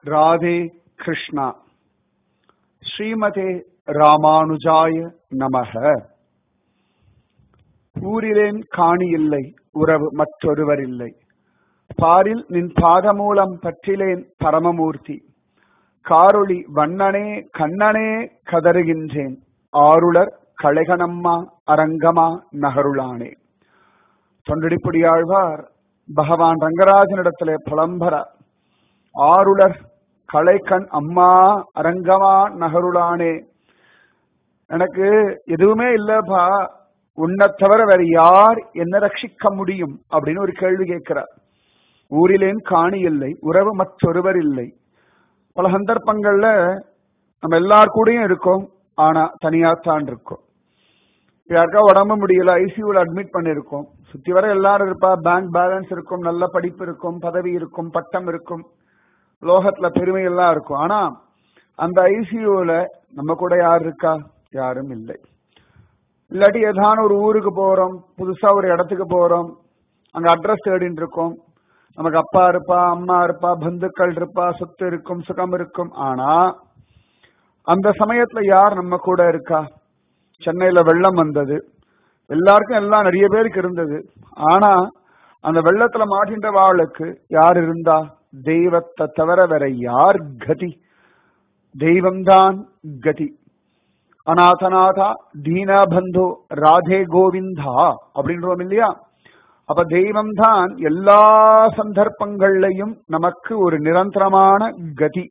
ராதே கிருஷ்ணா. ஸ்ரீமதே ராமானுஜாய நமக. ஊரிலேன் காணி இல்லை, உறவு மற்றொருவர் இல்லை. பாரில் நின் பாதமூலம் பற்றிலேன் பரமமூர்த்தி. காரொளி வண்ணனே கண்ணனே கதறுகின்றேன். ஆருளர் களைகணம்மா அரங்கமா நகருளானே. தொண்டடிப்புடியாழ்வார் பகவான் ரங்கராஜனிடத்திலே புலம்பர, ஆருளர் களைக்கண் அம்மா அரங்கமா நகருளானே, எனக்கு எதுவுமே இல்லப்பா, உன்னை தவிர வேற யார் என்ன ரட்சிக்க முடியும் அப்படின்னு ஒரு கேள்வி கேட்கிறார். ஊரிலேன் காணி இல்லை, உறவு மற்றொருவர் இல்லை. பல சந்தர்ப்பங்கள்ல நம்ம எல்லார் கூடயும் இருக்கோம், ஆனா தனியாத்தான் இருக்கோம். யாருக்கா உடம்பு முடியல, ஐசியூல அட்மிட் பண்ணிருக்கோம், சுத்தி வர எல்லாரும் இருப்பா, பேங்க் பேலன்ஸ் இருக்கும், நல்ல படிப்பு இருக்கும், பதவி இருக்கும், பட்டம் இருக்கும், லோகத்துல பெருமை எல்லாம் இருக்கும். ஆனா அந்த ஐசியூல நம்ம கூட யார் இருக்கா? யாரும் இல்லை. இல்லாட்டி ஏதான ஒரு ஊருக்கு போறோம், புதுசா ஒரு இடத்துக்கு போறோம், அங்க அட்ரஸ் தேடிட்டு இருக்கோம், நமக்கு அப்பா இருப்பா, அம்மா இருப்பா, பந்துக்கள் இருப்பா, சொத்து இருக்கும், சுகம் இருக்கும். ஆனா அந்த சமயத்துல யார் நம்ம கூட இருக்கா? சென்னையில வெள்ளம் வந்தது, எல்லாருக்கும் எல்லாம் நிறைய பேருக்கு இருந்தது. ஆனா அந்த வெள்ளத்துல மாட்டின்ற வாளுக்கு யார் இருந்தா? தெய்வத்தை தவிர வேற யார் கதி? தெய்வம்தான் கதி. அநாதநாதா தீனபந்தோ ராதே கோவிந்தா அப்படின்றோம் இல்லையா? அப்ப தெய்வம் தான் எல்லா சந்தர்ப்பங்கள்லையும் நமக்கு ஒரு நிரந்தரமான கதி.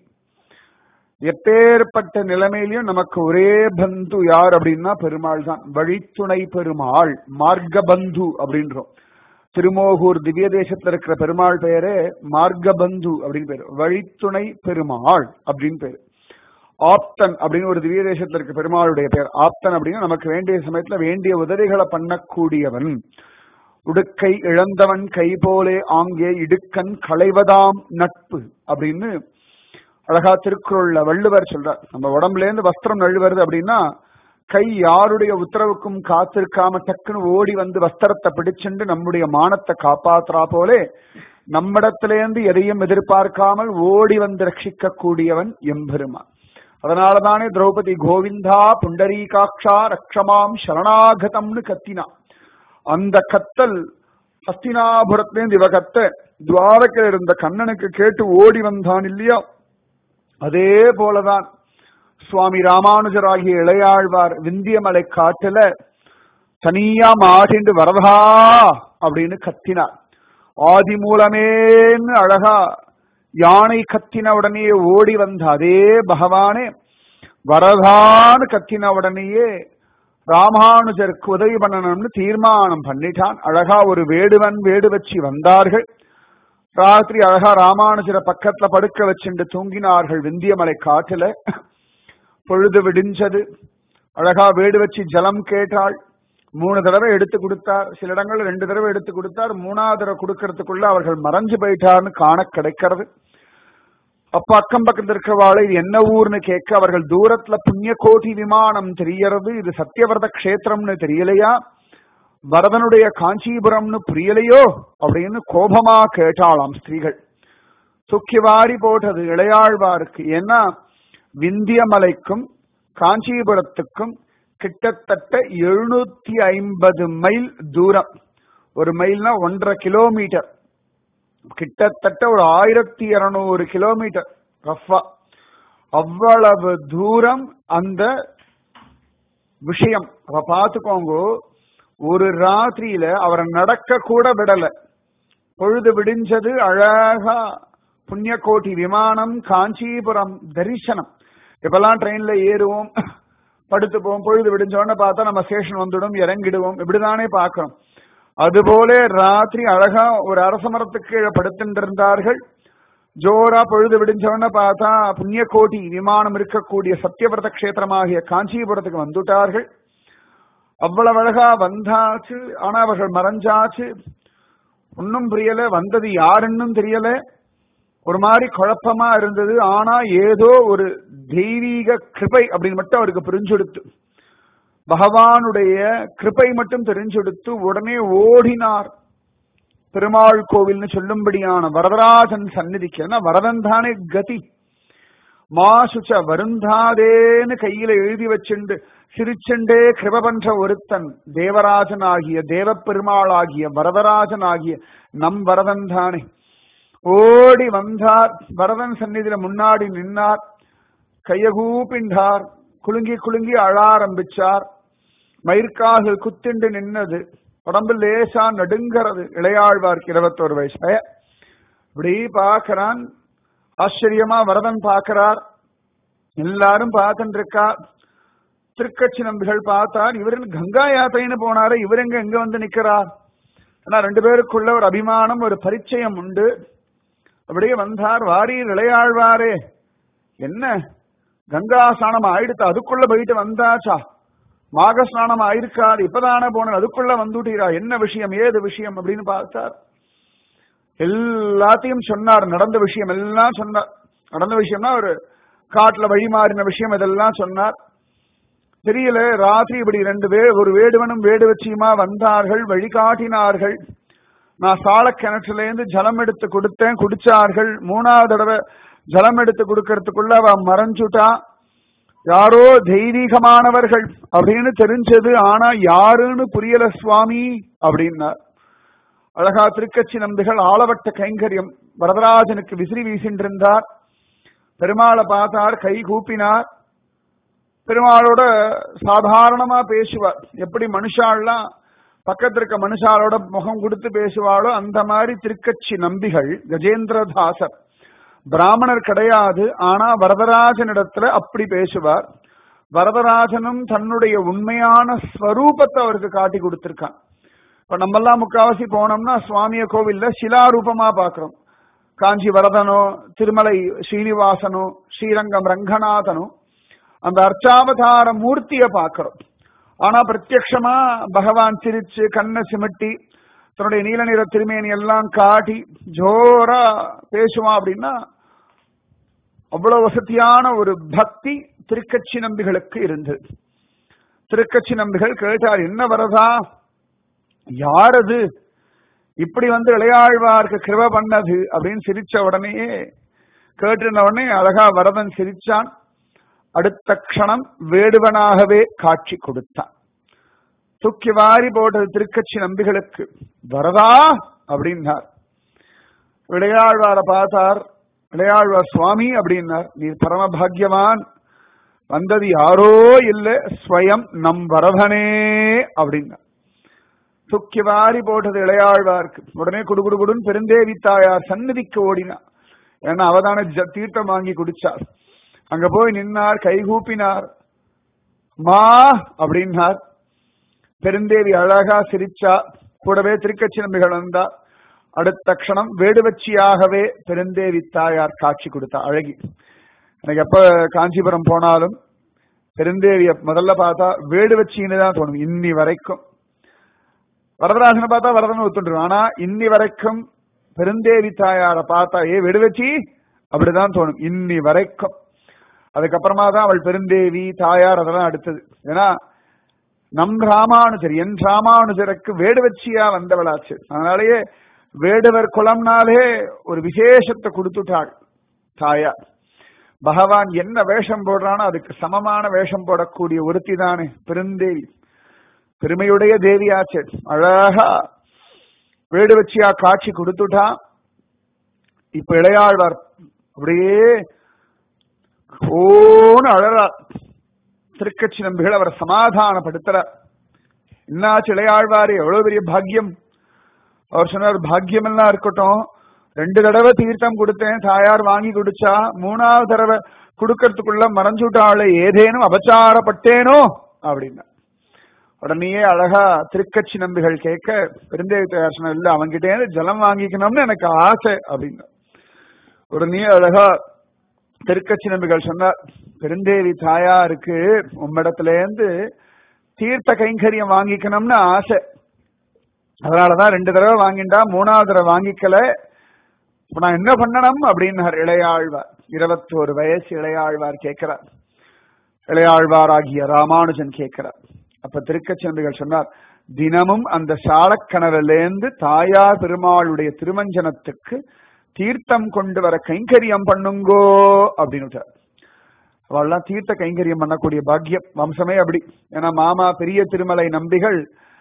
எப்பேற்பட்ட நிலைமையிலையும் நமக்கு ஒரே பந்து யார் அப்படின்னா பெருமாள் தான். வழித்துணை பெருமாள், மார்க்க பந்து அப்படின்றோம். திருமோகூர் திவ்ய தேசத்துல இருக்கிற பெருமாள் பெயரே மார்க்கபந்து அப்படின்னு பேரு, வழித்துணை பெருமாள் அப்படின்னு பேரு. ஆப்தன் அப்படின்னு ஒரு திவ்ய தேசத்துல இருக்க பெருமாளுடைய பெயர். ஆப்தன் அப்படின்னு நமக்கு வேண்டிய சமயத்துல வேண்டிய உதவிகளை பண்ணக்கூடியவன். உடுக்கை இழந்தவன் கை போலே ஆங்கே இடுக்கன் களைவதாம் நட்பு அப்படின்னு அழகா திருக்குறள்ல வள்ளுவர் சொல்றார். நம்ம உடம்புல இருந்து வஸ்திரம் நழுவுறது அப்படின்னா கை யாருடைய உத்தரவுக்கும் காத்திருக்காம டக்குன்னு ஓடி வந்து வஸ்திரத்தை பிடிச்சுண்டு நம்முடைய மானத்தை காப்பாத்துறா போலே நம்மிடத்திலேருந்து எதையும் எதிர்பார்க்காமல் ஓடி வந்து ரட்சிக்க கூடியவன் எம்பெருமான். அதனாலதானே திரௌபதி கோவிந்தா புண்டரீகாட்சா ரக்ஷமாம் சரணாகதம்னு கத்தினா. அந்த கத்தல் ஹஸ்தினாபுரத்திலேருந்து இவ கத்த துவாரகையில் இருந்த கண்ணனுக்கு கேட்டு ஓடி வந்தான் இல்லையா? அதே போலதான் சுவாமி ராமானுஜராகிய இளையாழ்வார் விந்தியமலை காட்டுல தனியா மாட்டிண்டு வரதா அப்படின்னு கத்தினார். ஆதி மூலமேன்னு அழகா யானை கத்தின உடனேயே ஓடி வந்த அதே பகவானே வரதான்னு கத்தின உடனேயே ராமானுஜருக்கு உதவி பண்ணணும்னு தீர்மானம் பண்ணிட்டான். அழகா ஒரு வேடுவன் வேடு வச்சு வந்தார்கள். ராத்திரி அழகா ராமானுஜரை பக்கத்துல படுக்க வச்சுட்டு தூங்கினார்கள் விந்தியமலை காட்டுல. பொழுது விடிஞ்சது. அழகா வேடு வச்சு ஜலம் கேட்டாள். 3 தடவை எடுத்து கொடுத்தார், சில இடங்கள்ல 2 தடவை எடுத்து கொடுத்தார். 3ஆவது தடவை கொடுக்கறதுக்குள்ள அவர்கள் மறைஞ்சு போயிட்டார்னு காண கிடைக்கிறது. அப்ப அக்கம் பக்கத்துல இருக்கிறவாளை இது என்ன ஊர்னு கேட்க, அவர்கள் தூரத்துல புண்ணிய கோட்டி விமானம் தெரியறது, இது சத்தியவரத கஷேத்திரம்னு தெரியலையா, வரதனுடைய காஞ்சிபுரம்னு புரியலையோ அப்படின்னு கோபமா கேட்டாளாம் ஸ்திரீகள். தூக்கி வாரி போட்டது இளையாழ்வாருக்கு. ஏன்னா விந்தியமலைக்கும் காஞ்சிபுரத்துக்கும் கிட்டத்தட்ட 750 மைல் தூரம். ஒரு மைல்னா 1.5 கிலோமீட்டர், கிட்டத்தட்ட ஒரு 1200 கிலோமீட்டர் ரஃபா. அவ்வளவு தூரம் அந்த விஷயம். அவ பாத்துக்கோங்க, ஒரு ராத்திரியில அவரை நடக்க கூட விடல. பொழுது விடிஞ்சது, அழகா புண்ணியகோட்டி விமானம், காஞ்சிபுரம் தரிசனம். இப்பெல்லாம் ட்ரெயின்ல ஏறுவோம், படுத்து போவோம், பொழுது விடிஞ்சோன்னு பார்த்தா நம்ம ஸ்டேஷன் வந்துடும், இறங்கிடுவோம், இப்படிதானே பாக்கிறோம். அதுபோல ராத்திரி அழகா ஒரு அரச மரத்துக்கு கீழே படுத்துட்டு இருந்தார்கள். ஜோரா பொழுது விடிஞ்சோன்னு பார்த்தா புண்ணியகோட்டி விமானம் இருக்கக்கூடிய சத்தியவிரத கஷேத்திரமாகிய காஞ்சிபுரத்துக்கு வந்துட்டார்கள். அவ்வளவு அழகா வந்தாச்சு. ஆனா அவர்கள் மறைஞ்சாச்சு. ஒன்னும் புரியல, வந்தது யாருன்னு தெரியல, ஒரு மாதிரி குழப்பமா இருந்தது. ஆனா ஏதோ ஒரு தெய்வீக கிருபை அப்படின்னு மட்டும் அவருக்கு புரிஞ்செடுத்து, பகவானுடைய கிருபை மட்டும் தெரிஞ்செடுத்து உடனே ஓடினார் பெருமாள் கோவில்னு சொல்லும்படியான வரதராஜன் சந்நிதிக்கு. வரதன் தானே கதி. மாசுச்ச வருந்தாதேன்னு கையில எழுதி வச்சுண்டு சிரிச்சுண்டே கிருப பண்ற ஒருத்தன் தேவராஜன் ஆகிய தேவப்பெருமாள் ஆகிய வரதராஜன் ஆகிய நம் வரதன் தானே. ஓடி வந்தார், வரதன் சந்நிதியில முன்னாடி நின்னார், கைய கூப்பிண்டார், குலுங்கி குலுங்கி அழ ஆரம்பிச்சார். மயிர்கால்கள் குத்திண்டு நின்னது, உடம்பு லேசா நடுங்கிறது. இளையாழ்வார்க்கு 21 வயசு. இப்படி பாக்குறான், ஆச்சரியமா வரதன் பாக்குறார், எல்லாரும் பார்த்துட்டு இருக்கா. திருக்கட்சி நம்பிகள் பார்த்தார், இவரு கங்கா யாத்திரைன்னு போனாரு, இவர் எங்க வந்து நிக்கிறார். ஆனா 2 பேருக்குள்ள ஒரு அபிமானம், ஒரு பரிச்சயம் உண்டு. அப்படியே வந்தார், வாரீர் இளையாழ்வாரே, என்ன கங்கா ஸ்நானம் ஆயிடுத்து, அதுக்குள்ள போயிட்டு வந்தாச்சா? மாக ஸ்நானம் ஆயிருக்காது, இப்பதானே போன, அதுக்குள்ள வந்துட்டீரா, என்ன விஷயம், ஏது விஷயம் அப்படின்னு பார்த்தார். எல்லாத்தையும் சொன்னார், நடந்த விஷயம் எல்லாம் சொன்னார். நடந்த விஷயம்னா ஒரு காட்டுல வழி மாறின விஷயம் இதெல்லாம் சொன்னார். தெரியல, ராத்திரி இப்படி 2 பேர், ஒரு வேடுவனும் வேடுவச்சியுமா வந்தார்கள், வழிகாட்டினார்கள். நான் சால கிணற்றுல இருந்து ஜலம் எடுத்து கொடுத்தேன், குடிச்சார்கள். 3வது தடவை ஜலம் எடுத்து கொடுக்கறதுக்குள்ள அவ மறைஞ்சுட்டா. யாரோ தெய்வீகமானவர்கள் அப்படின்னு தெரிஞ்சது, ஆனா யாருன்னு புரியல சுவாமி அப்படின்னார். அழகா திருக்கட்சி நம்பிகள் ஆளவட்ட கைங்கரியம் வரதராஜனுக்கு விசிறி வீசின்றிருந்தார். பெருமாளை பார்த்தார், கை கூப்பினார். பெருமாளோட சாதாரணமா பேசுவார். எப்படி மனுஷாலாம் பக்கத்துல இருக்க மனுஷாலோட முகம் கொடுத்து பேசுவாளோ அந்த மாதிரி திருக்கட்சி நம்பிகள். கஜேந்திரதாசர் பிராமணர் கிடையாது, ஆனா வரதராஜனிடத்துல அப்படி பேசுவார். வரதராஜனும் தன்னுடைய உண்மையான ஸ்வரூபத்தை அவருக்கு காட்டி கொடுத்திருக்கான். இப்ப நம்ம எல்லாம் முக்காவாசி போனோம்னா சுவாமிய கோவில்ல சிலாரூபமா பாக்குறோம். காஞ்சி வரதனோ, திருமலை ஸ்ரீனிவாசனோ, ஸ்ரீரங்கம் ரங்கநாதனோ, அந்த அர்ச்சாவதார மூர்த்திய பாக்குறோம். ஆனா பிரத்யக்ஷமா பகவான் சிரிச்சு கண்ணை சிமிட்டி தன்னுடைய நீல நிற திருமேனி எல்லாம் காட்டி ஜோரா பேசுவான். அப்படின்னா அவ்வளவு வசதியான ஒரு பக்தி திருக்கட்சி நம்பிகளுக்கு இருந்தது. திருக்கட்சி நம்பிகள் கேட்டார், என்ன வரதா, யாரது இப்படி வந்து இளையாழ்வார்க்கு கிருப பண்ணது அப்படின்னு சிரிச்ச உடனேயே கேட்டிருந்த உடனே அழகா வரதன் சிரிச்சான். அடுத்த க்ஷணம் வேடுவனாகவே காட்சி கொடுத்தான். தூக்கி வாரி போட்டது திருக்கட்சி நம்பிகளுக்கு. வரதா அப்படின்னார். இளையாழ்வாரை பார்த்தார். இளையாழ்வார் சுவாமி அப்படின்னார், நீ பரம பாக்யவான், வந்தது யாரோ இல்ல, ஸ்வயம் நம் வரதனே அப்படின்னார். தூக்கி வாரி போட்டது இளையாழ்வார்க்கு. உடனே குடுகுடுன்னு பெருந்தேவி தாயார் சந்நிதிக்கு ஓடினார். ஏன்னா அவதான தீர்த்தம் வாங்கி குடிச்சார். அங்க போய் நின்னார், கைகூப்பினார், மா அப்படின்னார். பெருந்தேவி அழகா சிரிச்சா. கூடவே திருக்கட்சி நம்பிகள் வந்தா. அடுத்த க்ஷணம் வேடுவச்சியாகவே பெருந்தேவி தாயார் காட்சி கொடுத்தா. அழகி. எனக்கு எப்ப காஞ்சிபுரம் போனாலும் பெருந்தேவிய முதல்ல பார்த்தா வேடுவச்சின்னு தான் தோணும். இன்னி வரைக்கும் வரதராஜனை பார்த்தா வரதனை ஒத்துண்டுருவோம். ஆனா இன்னி வரைக்கும் பெருந்தேவி தாயாரை பார்த்தா வேடுவச்சி அப்படிதான் தோணும் இன்னி வரைக்கும். அதுக்கப்புறமா தான் அவள் பெருந்தேவி தாயார் அதெல்லாம் அடுத்தது. ஏன்னா நம் ராமானுஜர், என் ராமானுஜருக்கு வேடுவச்சியா வந்தவளாச்சு. அதனாலேயே வேடுவர் குலம்னாலே ஒரு விசேஷத்தை கொடுத்துட்டாள் தாயார். பகவான் என்ன வேஷம் போடுறானோ அதுக்கு சமமான வேஷம் போடக்கூடிய ஒருத்தி தானே பெருந்தேவி. பெருமையுடைய தேவியாச்சு. அழகா வேடுவச்சியா காட்சி கொடுத்துட்டா. இப்ப இளையாழ்வார் அப்படியே ஓன்னு அழறார். திருக்கட்சி நம்பிகள் அவரை சமாதானப்படுத்துறார். என்னாச்சு இளையாழ்வாரு, எவ்வளவு பெரிய பாக்கியம். அவர் சொன்னார், பாக்கியம் எல்லாம் இருக்கட்டும், 2 தடவை தீர்த்தம் கொடுத்தேன், தாயார் வாங்கி குடிச்சா, 3வது தடவை கொடுக்கறதுக்குள்ள மறைஞ்சுட்டாளே, ஏதேனும் அபச்சாரப்பட்டேனோ அப்படின்னா. உடனே அழகா திருக்கட்சி நம்பிகள் கேட்க பெருந்தேவி தாயார் சொன்ன, இல்ல அவன்கிட்டே ஜலம் வாங்கிக்கணும்னு எனக்கு ஆசை அப்படின்னா. உடனே அழகா திருக்கட்சி நம்பிகள் சொன்னார், பெருந்தேவி தாயாருக்கு உம்மிடத்துல இருந்து தீர்த்த கைங்கரியம் வாங்கிக்கணும்னு ஆசை. அதனாலதான் 2 தடவை வாங்கிண்டா, 3வது தடவை வாங்கிக்கல. இப்ப நான் என்ன பண்ணணும் அப்படின்னார் இளையாழ்வார். 21 வயசு இளையாழ்வார் கேட்கிறார். இளையாழ்வார் ஆகிய ராமானுஜன் கேட்கிறார். அப்ப திருக்கட்சி நம்பிகள் சொன்னார், தினமும் அந்த சாலக்கிணறிலேருந்து தாயார் பெருமாளுடைய திருமஞ்சனத்துக்கு தீர்த்தம் கொண்டு வர கைங்கரியம் பண்ணுங்கோ அப்படின்னு. அவெல்லாம் தீர்த்த கைங்கரியம் பண்ணக்கூடிய பாக்கியம் வம்சமே அப்படி. ஏன்னா மாமா பெரிய திருமலை நம்பிகள்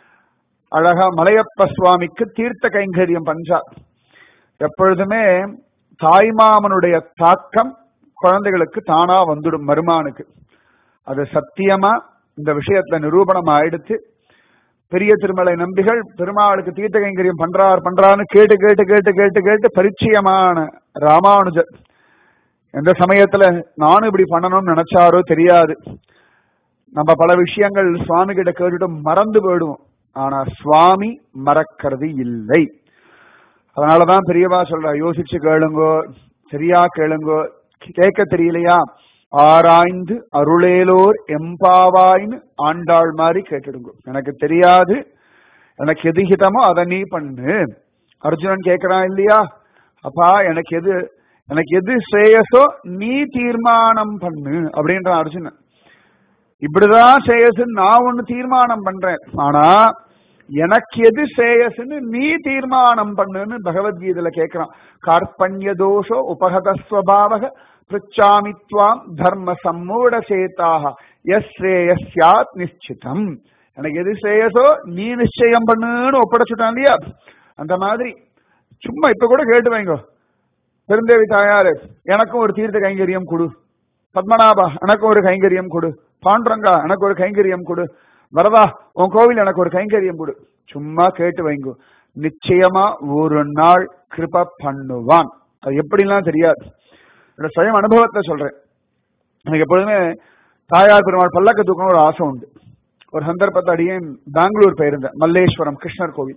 அழகா மலையப்ப சுவாமிக்கு தீர்த்த கைங்கரியம் பண்றார். எப்பொழுதுமே தாய்மாமனுடைய தாக்கம் குழந்தைகளுக்கு தானா வந்துடும் மருமானுக்கு. அது சத்தியமா இந்த விஷயத்துல நிரூபணம் ஆயிடுச்சு. பெரிய திருமலை நம்பிகள் பெருமாளுக்கு தீர்த்த கைங்கரியம் பண்றான்னு கேட்டு கேட்டு கேட்டு கேட்டு கேட்டு பரிச்சயமான ராமானுஜர் எந்த சமயத்துல நானும் இப்படி பண்ணணும்னு நினைச்சாரோ தெரியாது. நம்ம பல விஷயங்கள் சுவாமி கிட்ட கேட்டுட்டு மறந்து போயிடுவோம். ஆனா சுவாமி மறக்கிறது இல்லை. அதனாலதான் பெரியவா சொல்ற, யோசிச்சு கேளுங்கோ, சரியா கேளுங்கோ, கேட்க தெரியலையா ஆராய்ந்து அருளேலோர் எம்பாவாய்னு ஆண்டாள் மாதிரி கேட்டுடுங்க. எனக்கு தெரியாது, எனக்கு எது ஹிதமோ அதை நீ பண்ணு. அர்ஜுனன் கேட்கிறான் இல்லையா, அப்பா எனக்கு எது ஸ்ரேயஸோ நீ தீர்மானம் பண்ணு அப்படின்றான் அர்ஜுனன். இப்படிதான் ஸ்ரேயஸ்ன்னு நான் ஒண்ணு தீர்மானம் பண்றேன், ஆனா எனக்கு எது ஸ்ரேயஸ்ன்னு நீ தீர்மானம் பண்ணுன்னு பகவத்கீதையில கேட்கிறான். கார்பண்ய தோஷோ உபகதஸ்வபாவக பிருச்சாமித்வாம் தர்ம சம்மூட சேதாக எஸ்ரேயஸ்யாத் நிச்சிதம். எனக்கு எது ஸ்ரேயஸோ நீ நிச்சயம் பண்ணுன்னு ஒப்படைச்சுட்டான் இல்லையா, அந்த மாதிரி சும்மா இப்ப கூட கேட்டு வைங்கோ. பெருந்தேவி தாயாரு எனக்கும் ஒரு தீர்த்த கைங்கரியம் கொடு, பத்மநாபா எனக்கு ஒரு கைங்கரியம் கொடு, பாண்டரங்கா எனக்கு ஒரு கைங்கரியம் கொடு, வரதா உன் கோவில் எனக்கு ஒரு கைங்கரியம் கொடு. சும்மா கேட்டு வைங்கோ, நிச்சயமா ஒரு நாள் கிருப பண்ணுவான். அது எப்படிலாம் தெரியாது, சுயம் அனுபவத்தை சொல்றேன். எனக்கு எப்பொழுதுமே தாயார் பெருமாள் பல்லக்க தூக்கணும் ஒரு ஆசை உண்டு. ஒரு சந்தர்ப்பத்தை அடியேன் பெங்களூர் போயிருந்தேன், மல்லேஸ்வரம் கிருஷ்ணர் கோவில்.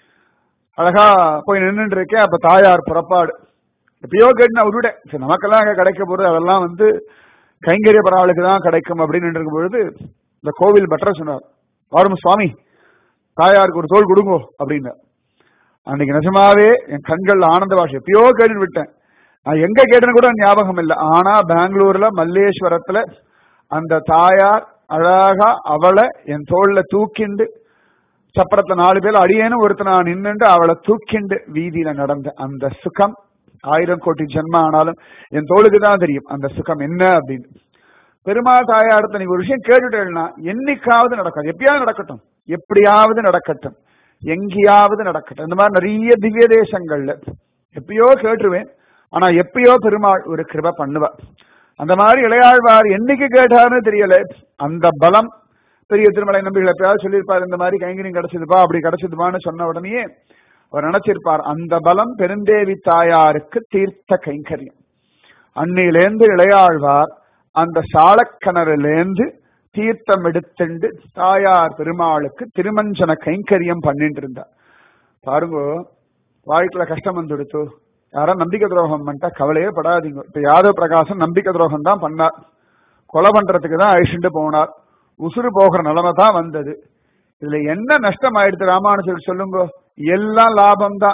அழகா போய் நின்றுட்டு இருக்கேன். அப்ப தாயார் புறப்பாடு. எப்பயோ கேட்டு நான் விட்டுட்டேன், சரி நமக்கெல்லாம் அங்க கிடைக்க போறது, அதெல்லாம் கைங்கரிய பரவாளுக்கு தான் கிடைக்கும் அப்படின்னு இருக்கும் பொழுது இந்த கோவில் பட்டர் சொன்னார், வாரும் சுவாமி தாயாருக்கு ஒரு தோல் கொடுங்கோ அப்படின்னு. அன்னைக்கு நிஜமாவே என் கண்கள் ஆனந்த பாஷை. எப்பயோ கேட்டு விட்டேன், நான் எங்க கேட்டேன்னு கூட ஞாபகம் இல்லை. ஆனா பெங்களூர்ல மல்லேஸ்வரத்துல அந்த தாயார் அழகா அவளை என் தோல்ல தூக்கிண்டு, சப்பரத்துல 4 பேர் அடியேன்னு ஒருத்தர் நான் நின்னுண்டு அவளை தூக்கிண்டு வீதியில நடந்த அந்த சுகம் 1000 கோடி ஜென்ம ஆனாலும் என் தோளுக்கு தான் தெரியும் அந்த சுகம் என்ன அப்படின்னு. பெருமாள் தாயாரத்தை நீங்க ஒரு விஷயம் கேட்டுட்டேன்னா என்னைக்காவது நடக்கும், எப்பயாவது நடக்கட்டும், எப்படியாவது நடக்கட்டும், எங்கேயாவது நடக்கட்டும். இந்த மாதிரி நிறைய திவ்ய தேசங்கள்ல எப்பயோ கேட்டுருவேன், ஆனா எப்பயோ பெருமாள் ஒரு கிருபை பண்ணுவார். அந்த மாதிரி இளையாழ்வார் என்னைக்கு கேட்டாருன்னு தெரியல, அந்த பலம் பெரிய திருமலை நம்பிகள் எப்பயாவது சொல்லியிருப்பார், இந்த மாதிரி கைங்கரியம் கிடைச்சதுப்பா அப்படி கிடைச்சதுப்பான்னு சொன்ன உடனே அவர் நினைச்சிருப்பார், அந்த பலம் பெருந்தேவி தாயாருக்கு தீர்த்த கைங்கரியம். அன்னிலேந்து இளையாழ்வார் அந்த சாலக்கிணறிலேந்து தீர்த்தம் எடுத்துண்டு தாயார் பெருமாளுக்கு திருமஞ்சன கைங்கரியம் பண்ணிட்டு இருந்தார். பாருங்க, வாழ்க்கையில கஷ்டம் வந்துடுத்து, யாரா நம்பிக்கை துரோகம் பண்ணிட்டா கவலையே படாதீங்க. இப்ப யாதவ பிரகாசம் நம்பிக்கை துரோகம் தான் பண்ணார், கொலை பண்றதுக்கு தான் அழிச்சுட்டு போனார், உசுறு போகிற நிலைமை தான் வந்தது. இதுல என்ன நஷ்டம் ஆயிடுச்சு ராமானுஜருக்கு சொல்லுங்க? எல்லாம் லாபம் தான்.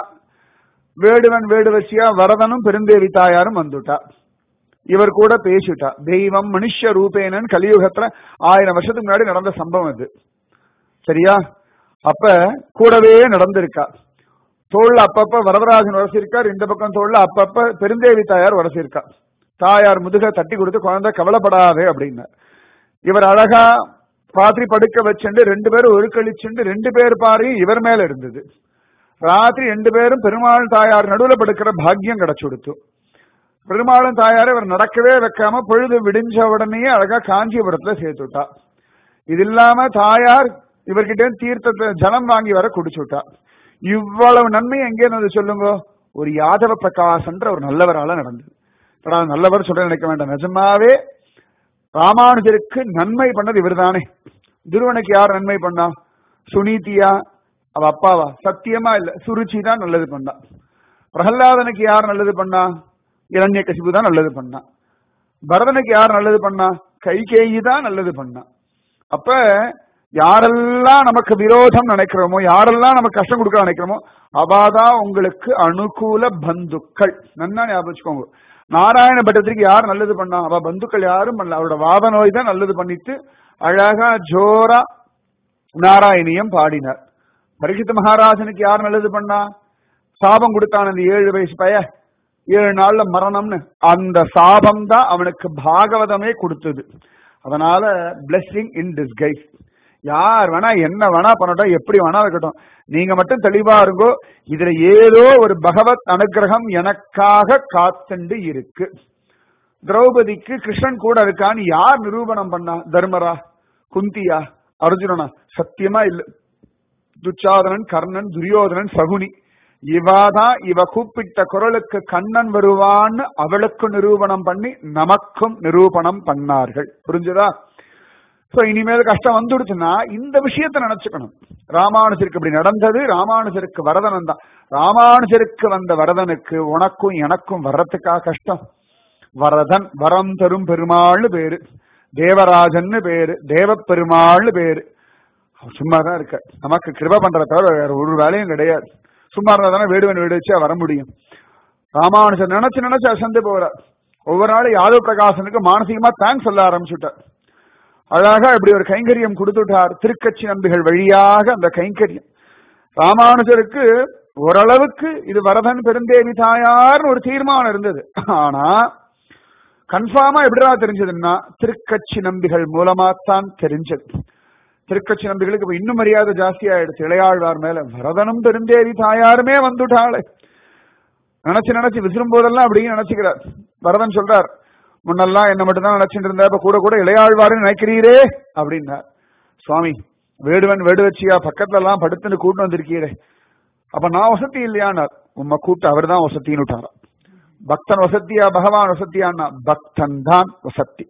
வேடுவன் வேடுவச்சியா வரதனும் பெருந்தேவி தாயாரும் வந்துட்டா, இவர் கூட பேசிட்டா. தெய்வம் மனுஷ ரூபேனன் கலியுகத்துல 1000 வருஷத்துக்கு முன்னாடி நடந்த சம்பவம் இது, சரியா? அப்ப கூடவே நடந்திருக்கா. தோல்ல அப்பப்ப வரதராஜன் உரசிருக்கார், இந்த பக்கம் தோல்ல அப்பப்ப பெருந்தேவி தாயார் உரசிருக்கா. தாயார் முதுக தட்டி கொடுத்து குழந்தை கவலைப்படாதே அப்படின்னு இவர் அழகா ராத்திரி படுக்க வச்சுண்டு 2 பேரும் ஒரு கழிச்சுண்டு 2 பேர் பாறையும் இவர் மேல இருந்தது. ராத்திரி 2 பேரும் பெருமாள் தாயார் நடுவுல படுக்கிற பாக்கியம் கிடைச்சு கொடுத்து. பெருமாளும் தாயாரை இவர் நடக்கவே வைக்காம பொழுது விடிஞ்ச உடனே அழகா காஞ்சிபுரத்துல சேர்த்துட்டா. இது இல்லாம தாயார் இவர்கிட்ட தீர்த்தத்தை ஜலம் வாங்கி வர குடிச்சுட்டா. இவ்வளவு நன்மை எங்கே இருந்தது சொல்லுங்க? ஒரு யாதவ பிரகாசன்ற ஒரு நல்லவரால நடந்தது. நல்லவர் சொல்ற நினைக்க வேண்டாம், நிஜமாவே ராமானுஜருக்கு நன்மை பண்ணது இவர் தானே. துருவனுக்கு யார் நன்மை பண்ணா? சுனீதியா அவ அப்பாவா? சத்தியமா இல்ல, சுருச்சி தான் நல்லது பண்ணா. பிரகலாதனுக்கு யார் நல்லது பண்ணா? இரண்ய கசிபு தான் நல்லது பண்ணா. பரதனுக்கு யார் நல்லது பண்ணா? கைகேயி தான் நல்லது பண்ணா. அப்ப யாரெல்லாம் நமக்கு விரோதம் நினைக்கிறோமோ, யாரெல்லாம் நமக்கு கஷ்டம் கொடுக்க நினைக்கிறோமோ, அவாதான் உங்களுக்கு அனுகூல பந்துக்கள். நன்னா ஞாபகம் வச்சுக்கோங்க. நாராயண பட்டத்திற்கு யார் நல்லது பண்ணா? அவ பந்துக்கள் யாரும் பண்ணல, அவரோட வாத நோய் தான் நல்லது பண்ணிட்டு அழகா ஜோரா நாராயணியம் பாடினார். பரீட்சித் மகாராஜனுக்கு யார் நல்லது பண்ணா? சாபம் கொடுத்தான் அந்த 7 வயசு பைய, 7 நாள்ல மரணம்னு. அந்த சாபம் தான் அவனுக்கு பாகவதமே கொடுத்தது. அதனால பிளெஸிங் இன் டிஸ்கைஸ். யார் வேணா என்ன வேணா பண்ணட்டும், எப்படி வேணா இருக்கட்டும், நீங்க மட்டும் தெளிவா இருங்கோ, இதுல ஏதோ ஒரு பகவத் அனுகிரகம் எனக்காக காத்துண்டு இருக்கு. திரௌபதிக்கு கிருஷ்ணன் கூட இருக்கான்னு யார் நிரூபணம் பண்ணா? தர்மரா, குந்தியா, அர்ஜுனனா? சத்தியமா இல்ல. துச்சாதனன், கர்ணன், துரியோதனன், சகுனி, இவாதான் இவ கூப்பிட்ட குரலுக்கு கண்ணன் வருவான்னு அவளுக்கு நிரூபணம் பண்ணி நமக்கும் நிரூபணம் பண்ணார்கள். புரிஞ்சுதா? சோ இனிமேல் கஷ்டம் வந்துடுச்சுன்னா இந்த விஷயத்தை நினைச்சுக்கணும். ராமானுஜருக்கு இப்படி நடந்தது, ராமானுஜருக்கு வரதன் தான். ராமானுஜருக்கு வந்த வரதனுக்கு உனக்கும் எனக்கும் வர்றதுக்காக கஷ்டம். வரதன், வரம் தரும் பெருமாள்னு பேரு, தேவராஜன்னு பேரு, தேவ பெருமாள்னு பேரு. சும்மாதான் இருக்க, நமக்கு கிருப பண்றத தவிர வேற ஒரு வேலையும் கிடையாது. சும்மா இருந்தா தானே வேடுவன் வீடு வச்சா வர முடியும். ராமானுஜர் நினைச்சு நினைச்சு அசந்து போறார். ஒவ்வொரு நாளும் யாதவ் பிரகாசனுக்கு மானசீகமா தேங்க்ஸ் சொல்ல ஆரம்பிச்சுட்டார். அழகா இப்படி ஒரு கைங்கரியம் கொடுத்துட்டார். திருக்கட்சி நம்பிகள் வழியாக அந்த கைங்கரியம் ராமானுஜருக்கு ஓரளவுக்கு இது வரதன் பெருந்தேவி தாயார்னு ஒரு தீர்மானம் இருந்தது. ஆனா கன்ஃபார்மா எப்படிடா தெரிஞ்சதுன்னா திருக்கட்சி நம்பிகள் மூலமாத்தான் தெரிஞ்சது. திருக்கட்சி நம்பிகளுக்கு இப்ப இன்னும் மரியாதை ஜாஸ்தி ஆயிடுச்சு இளையாழ்வார் மேல. வரதனும் பெருந்தேவி தாயாருமே வந்துட்டாளே நினைச்சு நினைச்சு விசிறும் போதெல்லாம் அப்படின்னு நினைச்சுக்கிறார். வரதன் சொல்றார், முன்னெல்லாம் என்ன மட்டும்தான் நினைச்சிட்டு இருந்தா, இப்ப கூட கூட இளையாழ்வாருன்னு நினைக்கிறீரே அப்படின்னார். சுவாமி, வேடுவன் வேடுவச்சியா பக்கத்துல எல்லாம் படுத்துன்னு கூட்டு வந்திருக்கீரே, அப்ப நான் வசதி இல்லையானார். உண்மை கூட்டு அவர் தான் வசத்தின்னு விட்டாராம். பக்தன் வசத்தியா பகவான் வசத்தியான்னா பக்தன் தான் வசத்தி.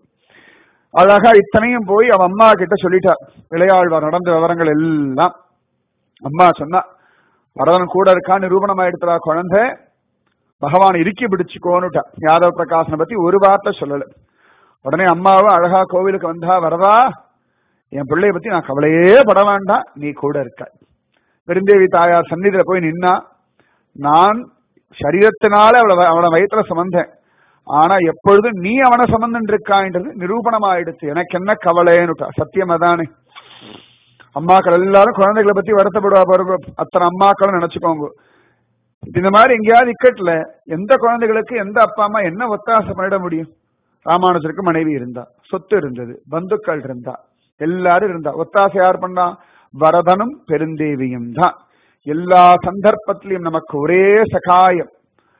அழகா இத்தனையும் போய் அவ அம்மா கிட்ட சொல்லிட்டார். இளையாழ்வார் நடந்த விவரங்கள் எல்லாம் அம்மா சொன்னா. வரதன் கூட இருக்கான்னு நிரூபணம் ஆயிடுத்தா குழந்தை, பகவான் இறுக்கி பிடிச்சுக்கோன்னுட்டா. யாதவ பிரகாசனை பத்தி ஒரு வார்த்தை சொல்லல. உடனே அம்மாவும் அழகா கோவிலுக்கு வந்தா, வரதா என் பிள்ளைய பத்தி நான் கவலையே பட வேண்டாம், நீ கூட இருக்க. பெருந்தேவி தாயார் சந்நிதியில போய் நின்னா, நான் சரீரத்தினால அவளை வயிற்றுல சுமந்தேன், ஆனா எப்பொழுதும் நீ அவனை சம்பந்தன் இருக்கான்றது நிரூபணம் ஆயிடுச்சு, எனக்கு என்ன கவலைன்னுட்டா. சத்தியம் அதானே. அம்மாக்கள் எல்லாரும் குழந்தைகளை பத்தி வருத்தப்படுவா பாருங்க. அத்தனை அம்மாக்களும் நினைச்சுக்கோங்க. இந்த மாதிரி எங்கேயாவது இக்கட்ல எந்த குழந்தைகளுக்கு எந்த அப்பா அம்மா என்ன ஒத்தாசை பண்ணிட முடியும்? ராமானுஜருக்கு மனைவி இருந்தா, சொத்து இருந்தது, பந்துக்கள் இருந்தா, எல்லாரும் இருந்தா. ஒத்தாசை யார் பண்ணா? வரதனும் பெருந்தேவியும் தான். எல்லா சந்தர்ப்பத்திலையும் நமக்கு ஒரே சகாயம்,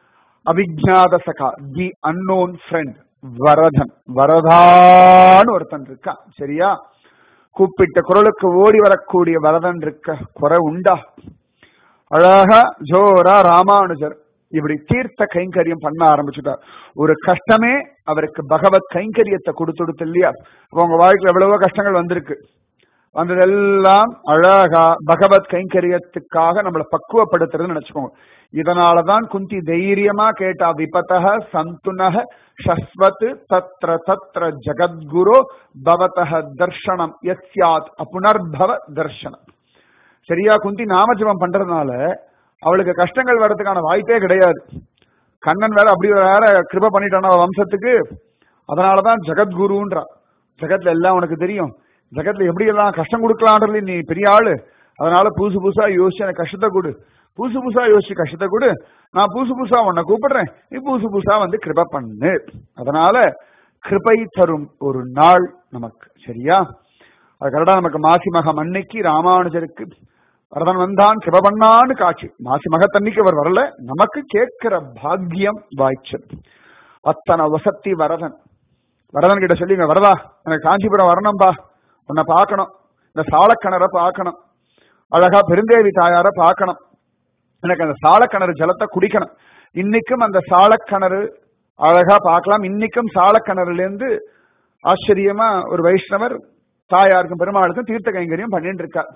அவிஜாத சகா, தி அன்னோன் ஃப்ரெண்ட் வரதன். வரதான்னு ஒருத்தன் இருக்கான். சரியா? கூப்பிட்ட குரலுக்கு ஓடி வரக்கூடிய வரதன் இருக்க குறை உண்டா? அழகா ஜோரா ராமானுஜர் இப்படி தீர்த்த கைங்கரியம் பண்ண ஆரம்பிச்சுட்டார். ஒரு கஷ்டமே அவருக்கு பகவத் கைங்கரியத்தை கொடுத்துடுத்து இல்லையா? உங்க வாழ்க்கையில் எவ்வளவோ கஷ்டங்கள் வந்திருக்கு, வந்ததெல்லாம் அழகா பகவத் கைங்கரியத்துக்காக நம்மளை பக்குவப்படுத்துறதுன்னு நினைச்சுக்கோங்க. இதனாலதான் குந்தி தைரியமா கேட்டா, விபதஹ சந்துனஹ ஷஸ்வத் தத்ர தத்ர ஜகத்குரு பவதஹ தர்ஷனம் யஸ்யாத் அபுனர்பவ தர்ஷனம். சரியா? குந்தி நாமஜபம் பண்றதுனால அவளுக்கு கஷ்டங்கள் வர்றதுக்கான வாய்ப்பே கிடையாது. கண்ணன் வேற அப்படி வேற கிருப பண்ணிட்டான வம்சத்துக்கு. அதனாலதான் ஜகத்குருன்றா. ஜகத்ல எல்லாம் உனக்கு தெரியும், ஜகத்ல எப்படி எல்லாம் கஷ்டம் கொடுக்கலான்றது நீ பெரிய ஆளு. அதனால புதுசு புதுசா யோசிச்சு எனக்கு கஷ்டத்தை கொடு, புதுசு புதுசா யோசிச்சு கஷ்டத்தை கொடு, நான் புதுசு புதுசா உன்னை கூப்பிடுறேன், நீ புதுசு புதுசா வந்து கிருப பண்ணு. அதனால கிருபை தரும் ஒரு நாள் நமக்கு. சரியா? அது கரெக்டா நமக்கு மாசி மகம் அன்னைக்கு ராமானுஜருக்கு வரதன் வந்தான் கிருப பண்ணான்னு காட்சி. மாசி மகத்தன்னைக்கு அவர் வரல, நமக்கு கேட்கிற பாக்கியம் வாய்ச்சல். அத்தனை வசத்தி வரதன். வரதன் கிட்ட சொல்லிங்க, வரதா எனக்கு காஞ்சிபுரம் வரணும்பா, உன்னை பார்க்கணும், இந்த சாலக்கிணரை பார்க்கணும், அழகா பெருந்தேவி தாயார பார்க்கணும், எனக்கு அந்த சாலக்கிணறு ஜலத்தை குடிக்கணும். இன்னைக்கும் அந்த சாலக்கிணறு அழகா பார்க்கலாம். இன்னைக்கும் சாலக்கிணறுல இருந்து ஆச்சரியமா ஒரு வைஷ்ணவர் தாயாருக்கும் பெருமாளுக்கும் தீர்த்த கைங்கரியம் பண்ணிட்டு இருக்கார்.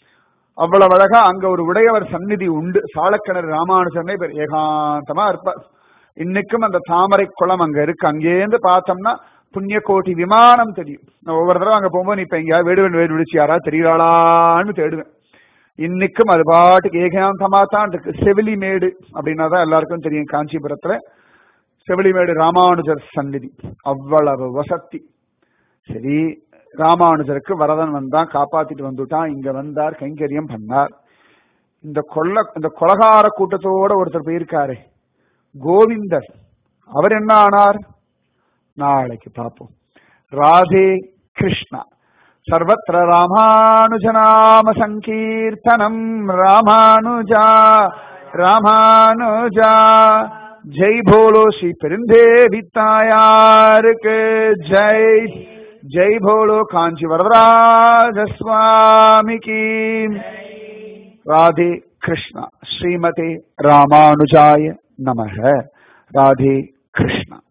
அவ்வளவு அழகா அங்க ஒரு உடையவர் சந்நிதி உண்டு. சாலக்கிணறு ராமானுஜர்னே பேர். ஏகாந்தமா இருப்பார். இன்னைக்கும் அந்த தாமரை குளம் அங்க இருக்கு. அங்கேருந்து பார்த்தோம்னா புண்ணிய கோட்டி விமானம் தெரியும். நான் ஒவ்வொரு தடவை அங்க போகும்போது நீ இப்ப எங்கேயாவது வேடுவன் வேடு விழிச்சு யாராவது தெரியலாளான்னு தேடுவேன். இன்னைக்கும் அது பாட்டுக்கு ஏகாந்தமா தான் இருக்கு. செவிலிமேடு அப்படின்னா தான் எல்லாருக்கும் தெரியும். காஞ்சிபுரத்துல செவிலிமேடு ராமானுஜர் சந்நிதி. அவ்வளவு வசதி. சரி, ராமானுஜருக்கு வரதன் வந்தான், காப்பாத்திட்டு வந்துட்டான். இங்க வந்தார், கைங்கரியம் பண்ணார். இந்த கொலகார கூட்டத்தோட ஒருத்தர் போயிருக்காரு, கோவிந்தர் அவர் என்ன ஆனார்? நாளைக்கு பார்ப்போம். ராதே கிருஷ்ணா. சர்வத்திர ராமானுஜநாம சங்கீர்த்தனம். ராமானுஜா ராமானுஜா. ஜெய் போலோ ஸ்ரீ பெருந்தேவி தாயாருக்கு ஜெய். ஜெய் போலோ காஞ்சி வரதராஜ சுவாமி கி. ராதே கிருஷ்ணா. ஸ்ரீமதே ராமானுஜாய நமக. ராதே கிருஷ்ணா.